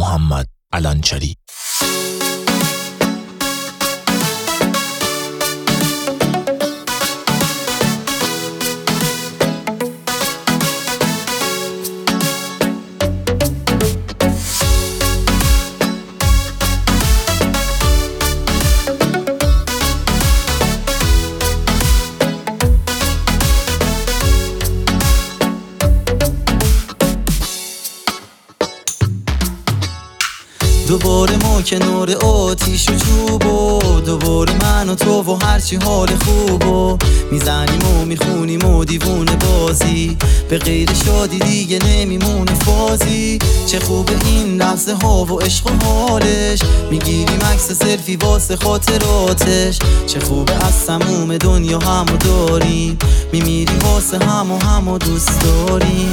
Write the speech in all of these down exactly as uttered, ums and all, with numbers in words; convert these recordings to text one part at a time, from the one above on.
محمد علنچری. دوباره ما کنار آتیش و چوب و دوباره من و تو و هرچی حال خوب و میزنیم و میخونیم و دیوونه بازی، به غیر شادی دیگه نمیمونه فازی. چه خوبه این لحظه ها و عشق و حالش، میگیریم عکس سلفی واسه خاطراتش. چه خوبه از تموم دنیا همو داریم، میمیریم واسه هم و همو دوست داریم.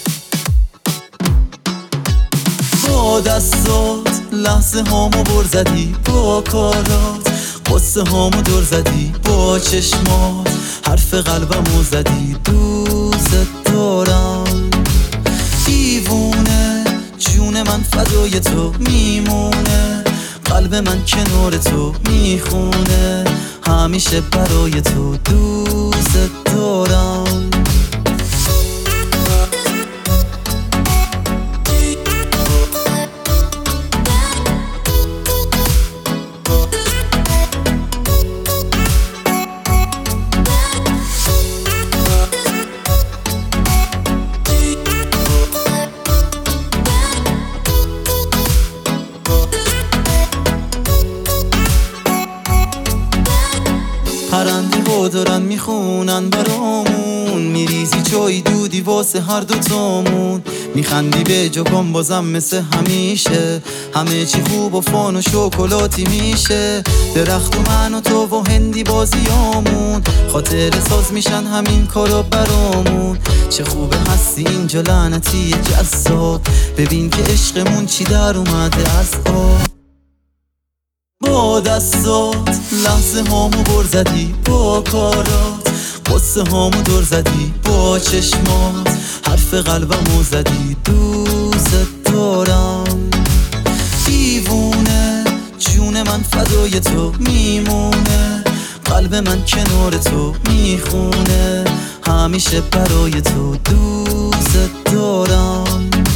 با دستات لحظه هامو بر زدی، با کارات قصه هامو دور زدی، با چشمات حرف قلبمو زدی. دوست دارم دیوونه، جون من فدای تو میمونه، قلب من کنار تو میخونه، همیشه برای تو دوست دارم. پرنده ها دارن میخونن برامون، میریزی چای دودی واسه هر دوتامون، میخندی به جاکام بازم مثل همیشه، همه چی خوب و فان و شکلاتی میشه. درخت و من و تو و هندی بازیامون، خاطر ساز میشن همین کارا برامون. چه خوبه هستی اینجا لعنتی جذاب، ببین که عشقمون چی در اومده از آب. با دستات لحظه هامو بر زدی، با کارات قصه هامو دور زدی، با چشمات حرف قلبمو زدی. دوست دارم دیوونه، جون من فدای تو میمونه، قلب من کنار تو میخونه، همیشه برای تو دوست دارم.